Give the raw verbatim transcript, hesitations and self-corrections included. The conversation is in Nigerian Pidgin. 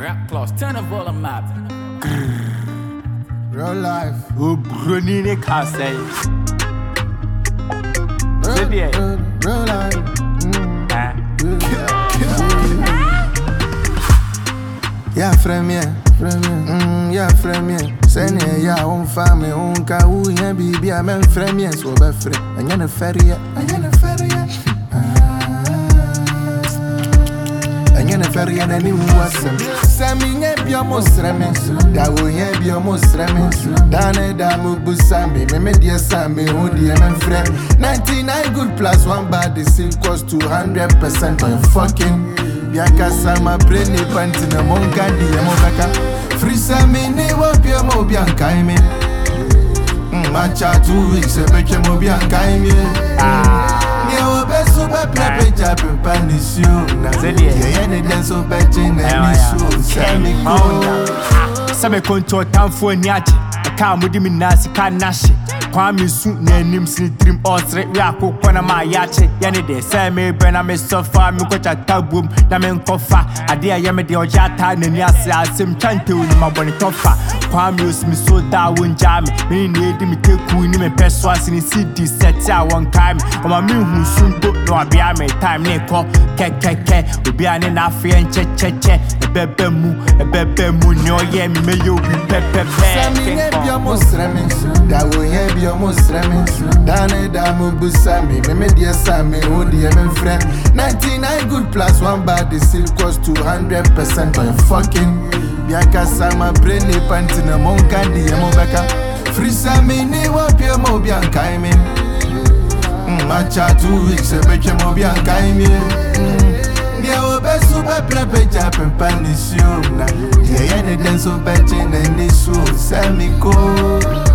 Rap plus, turn the volume up. Real life. Oh, Bruni ne can't say. Real, Baby, real, real life. Mm. ah, Yeah, friend, yeah. Mm, yeah, friend, yeah. Send it, yeah, on family, on ka, who, yeah, baby, I'm a friend, yeah, so be free. I'm gonna ferry, yeah. I'm gonna ferry, yeah. I'm gonna ferry, and any wasn't. Sammy, yeah, be almost remiss. That will, yeah, be almost remiss. Dane, damu, busami, me, me, dear Sammy, who, dear, my friend. ninety-nine good plus one bad, the same cost two hundred percent on fucking. Bianca sama brainy panty na monka di emo baka. Frisa me ne wa bia mo Bianca me. Macha two weeks e beche mo Bianca me. Ni o be so be pepe jape panisio na. Ye ye ne den so beche na ni so semi ko. Some control time for a niachi. I can't with him in Nasi can nash. Kwame soon name sin dream or straight we are cook on my yache. Yanni de say me burn a me so far me coach a taboo. Namen kofa. I dear yammy de ojata and yas as him trying to my bonny tofa. Kwame use me so that won't jam me. Need me take queen me persuas in the city set out one time. Or my me who soon put no I be a me time neko. Ke ke ke. We be an in African che che che. A bebe mu, a bebe mu no ye me me you be pepe Sammy ne be almost remiss. That will ye be almost remiss. Dane damu busami, me me dear Sammy, who dear my friend. ninety-nine good plus one bad, the still cost two hundred percent on fucking. Bianca sama brainy panty na monka di emo baka. Frisa me ne wa pia mo Bianca me. Macha two weeks e beche mo Bianca me. Dia o be super prepe jape panisio na. Ye ye ne den so beche na ni so semi ko.